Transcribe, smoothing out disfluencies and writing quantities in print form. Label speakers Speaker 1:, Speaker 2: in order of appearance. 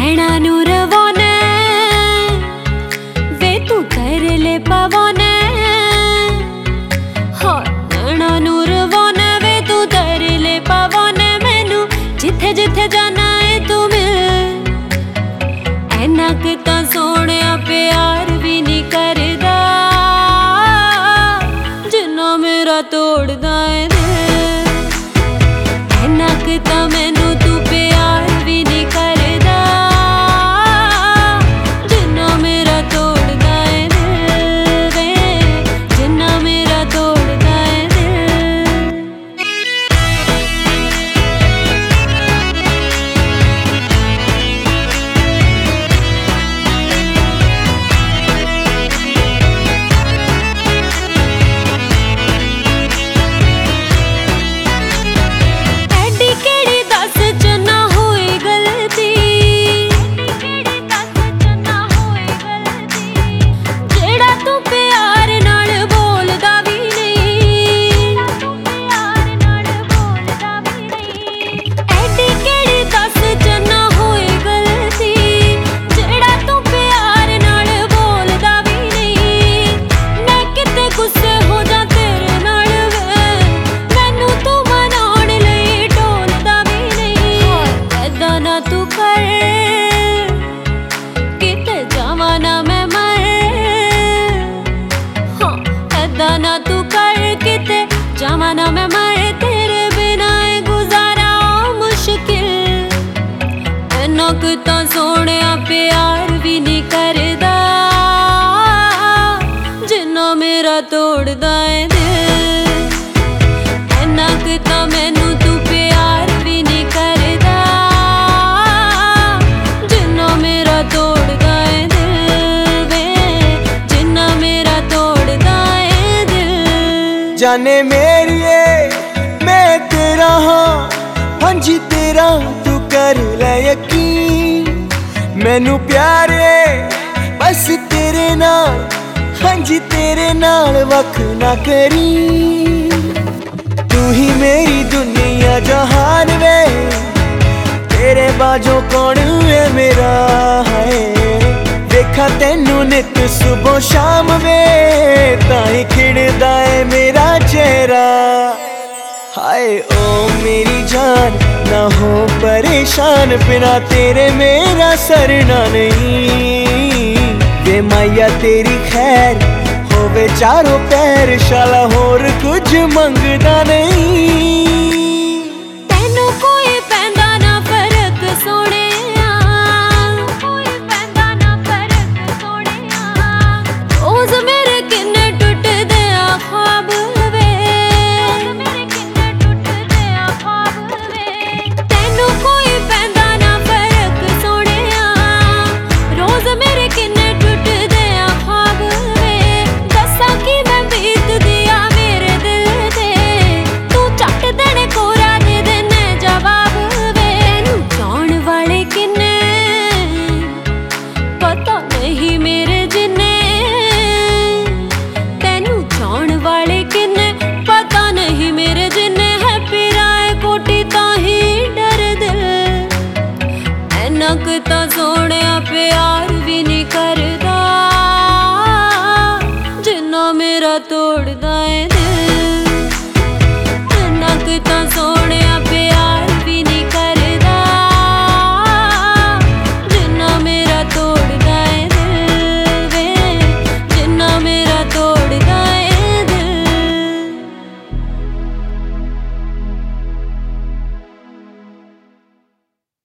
Speaker 1: नैना नूर रवाने वे तू तरले पवाने, हाँ नैना नूर रवाने वे तू तरले पवाने। मैनू जिथे जिथे जाना है तू मिल, ऐना कि तां सोहणिया प्यार भी नहीं करदा जिन्ना मेरा तोड़दा है दिल। ऐना कि तां मैनू तू प्यार भी नहीं करदा जिन्ना मेरा तोड़दा है दिल वे, जिन्ना मेरा तोड़दा है ना तू कर किते जमाना में मर, तेरे बिना गुजारा मुश्किल। ऐना कि तां सोहणिया प्यार भी नहीं करदा जिन्ना मेरा तोड़दा है दिल। ऐना कि तां मैनू तू प्यार भी नहीं करदा जिन्ना मेरा तोड़दा है दिल वे, जिन्ना मेरा तोड़दा है।
Speaker 2: जाने मेरिए मैं तेरा हाँ, हाँ जी तेरा तू कर ले यकीन। मैनू प्यारे बस तेरे नाल, हाँ जी तेरे नाल वख ना करी। तू ही मेरी दुनिया जहान वे, तेरे बाजों कौन है मेरा है। देखा तेनू नित सुबह शाम वे, ताई खिड़दा है मेरा चेहरा। हाय ओ मेरी जान ना हो परेशान, बिना तेरे मेरा सरना नहीं। वे माया तेरी खैर होवे चारों पैर, शाला होर कुछ मंगदा नहीं।
Speaker 1: तेनू कोई पैंदा ना फर्क सोने, तां सोहणिया प्यार भी नहीं करदा जिन्ना मेरा तोड़दा है।